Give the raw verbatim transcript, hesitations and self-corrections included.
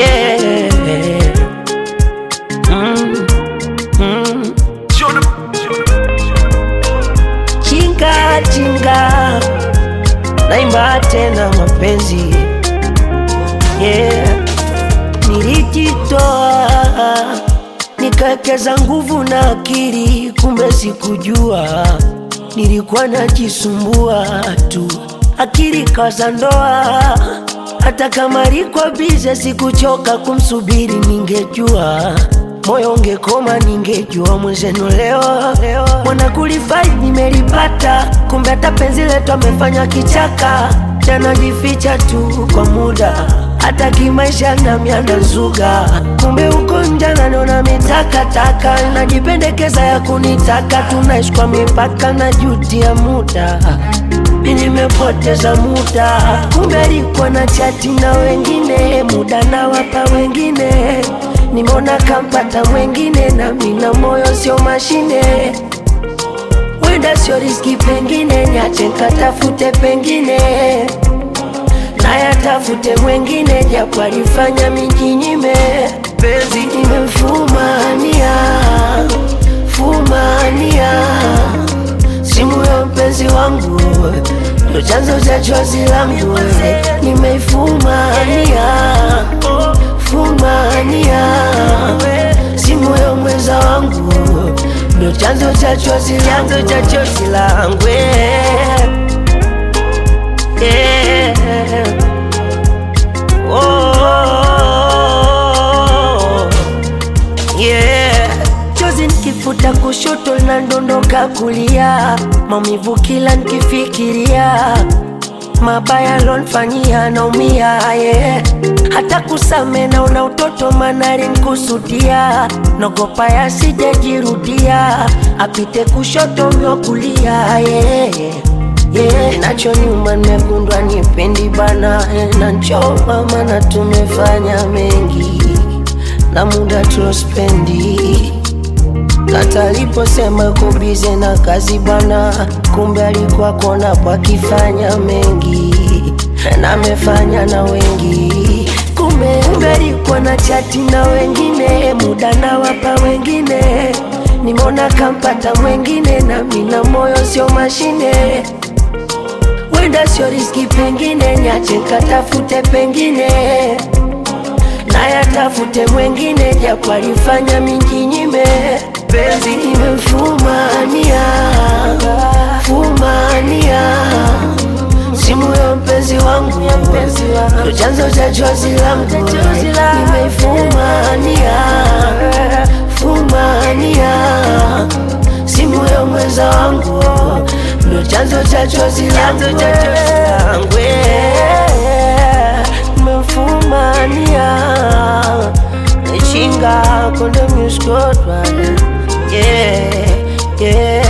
yeah. mm. Mm. Chinga chinga naimba tena mapenzi, yeah. Nilijitoa nikawekeza nguvu na akili, kumbe sikujua nilikuwa najisumbua tu. Akili kaza ndoa, hata kama liko bize sikuchoka kumsubiri. Ningejua moyo ungekoma, ningejua mwenzenu leo mwana kulifai nimelipata. Kumbe hata penzi letu amefanya kichaka, tena jificha tu kwa muda, hata kimaisha na mianda zuga. Kumbe uko njana nona mitaka taka, najipendekeza ya kunitaka. Tunaishi kwa mipaka na juti ya muda, mimi nimepoteza muda. Kumbe alikuwa na chati na wengine, muda na wapa wengine. Nimeona kampata mwengine, na mina moyo sio mashine. Wenda sio riski pengine, niache katafute pengine, na yatafute mwengine, japo alifanya mijinyime. Penzi nimemfumania, fumania, simu ya mpenzi wangu ndo chanzo cha chozi langu. Nimeifumania, fumania, simu ya mwenza wangu ndo chanzo cha chozi langu, yeah. Oh, yeah. Chozi nikifuta kushoto na ndondoka kulia, maumivu kila nikifikiria, mabaya lonfanyia naumia, yeah. Hata kusame na una utoto manari nkusudia, nogopa ya sijajirudia, apite kushoto myo kulia, yeah. Yeah, nacho nyuma nimegundwa nipendi bana, yeah. Na nchoma mana tumefanya mengi na muda tulospendi. Kata aliposema kubize na kazi bana, kumbe alikuwa kona kwa kifanya mengi, na amefanya na wengi. Kumbe kumbe alikuwa na chati na wengine, muda na wapa wengine. Nimeona kampata mwengine, na mina moyo sio mashine. Wenda sio riski pengine, niache katafute pengine, na yatafute mwengine, japo alifanya mijinyime. Penzi nimemfumania, fumania, simu ya mpenzi wangu ndo chanzo cha chozi langu. Nimeifumania, fumania, simu ya mwenza wangu ndo chanzo cha chozi langu. Nimemfumania, Chinga konde music, yeah, yeah.